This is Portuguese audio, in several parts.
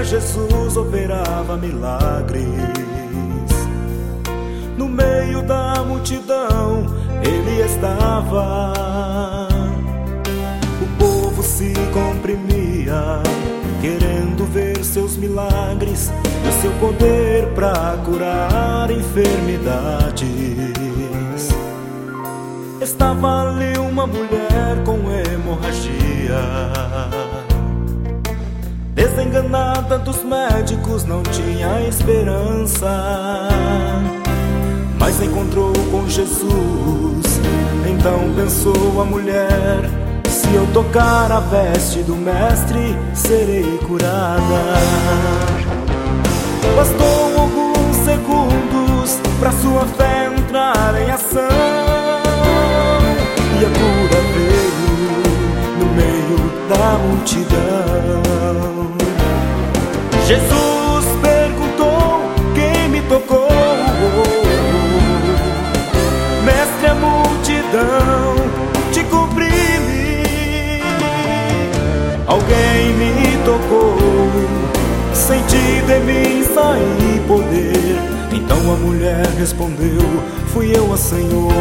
Jesus operava milagres. No meio da multidão ele estava. O povo se comprimia, querendo ver seus milagres e o seu poder para curar enfermidades. Estava ali uma mulher com hemorragia. Desenganada dos médicos, não tinha esperança, mas encontrou com Jesus. Então pensou a mulher: se eu tocar a veste do mestre, serei curada. Bastou alguns segundos para sua fé entrar em ação, e a cura veio no meio da multidão. Jesus perguntou: quem me tocou? Mestre, a multidão te comprime. Alguém me tocou, senti de mim sair poder. Então a mulher respondeu: fui eu, a Senhor.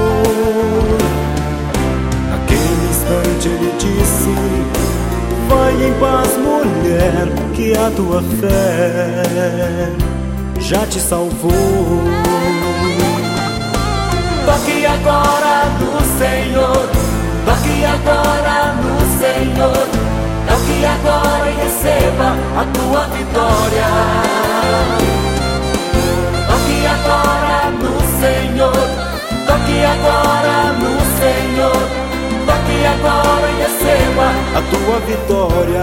Naquele instante ele disse: vai em paz, mulher, que a tua fé já te salvou. Toque agora no Senhor, toque agora no Senhor, toque agora e receba a tua vitória. Toque agora no Senhor, toque agora no Senhor, toque agora e receba a tua vitória.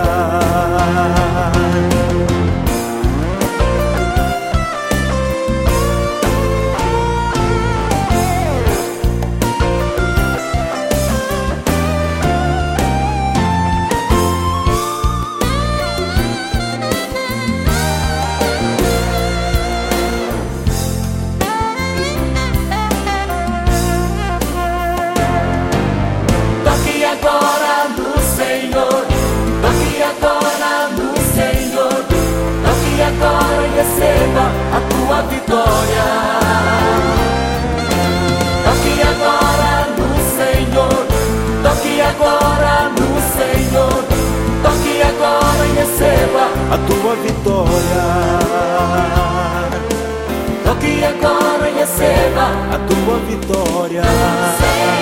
Toque agora no Senhor, toque agora no Senhor, toque agora e receba a tua vitória. Toque agora no Senhor, toque agora no Senhor, toque agora e receba a tua vitória. Toque agora e receba a tua vitória.